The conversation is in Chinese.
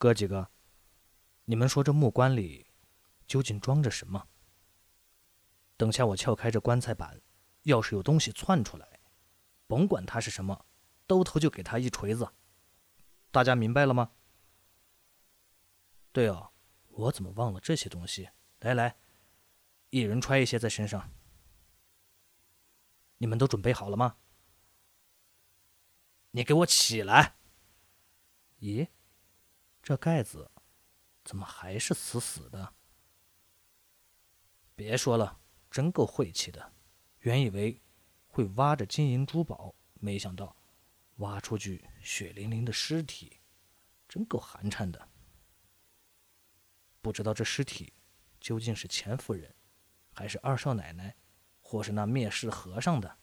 哥几个，你们说这木棺里究竟装着什么？等下我撬开这棺材板，要是有东西窜出来，甭管它是什么，兜头就给他一锤子。大家明白了吗？对哦，我怎么忘了这些东西？来来，一人揣一些在身上。你们都准备好了吗？你给我起来！咦，这盖子怎么还是死死的？别说了，真够晦气的。原以为会挖着金银珠宝，没想到挖出具血淋淋的尸体，真够寒碜的。不知道这尸体究竟是钱夫人，还是二少奶奶，或是那灭世和尚的。